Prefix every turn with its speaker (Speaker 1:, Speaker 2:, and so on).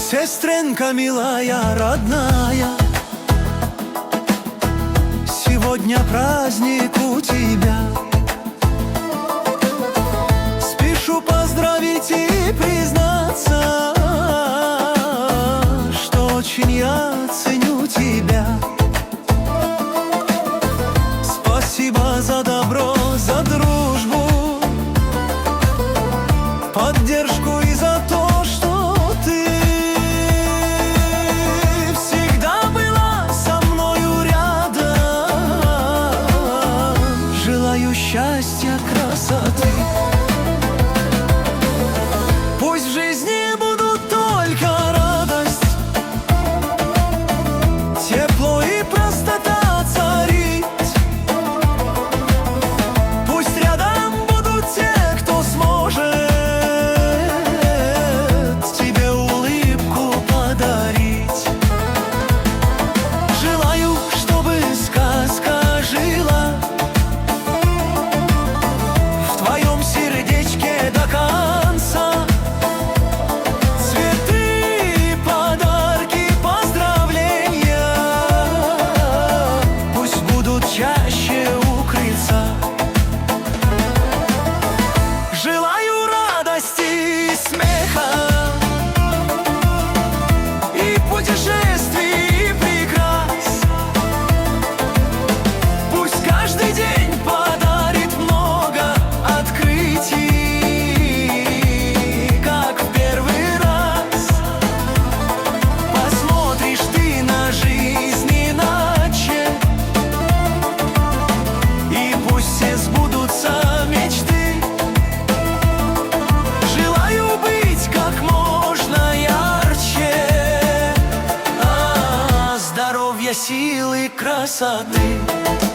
Speaker 1: Сестренка милая, родная, сегодня праздник у тебя. Спешу поздравить и признаться, что очень я ценю тебя. Спасибо за добро, за дружбу, поддержку и за то, что ты всегда была со мною рядом. Желаю счастья, красоты. Пусть в жизни будут только радость, тепло и простота царить. Пусть рядом будут те, кто сможет тебе улыбку подарить. Желаю, чтобы сказка жила в твоем сердечке до конца. Цветы, подарки, поздравления пусть будут чаще укрыться. Желаю радости, смеха и путешествий, и прекрас. Пусть каждый день подарит много открытий, как в первый раз. Посмотришь ты на жизнь иначе, и пусть все сбудутся мечты. Желаю быть как можно ярче, здоровья, силы, красоты.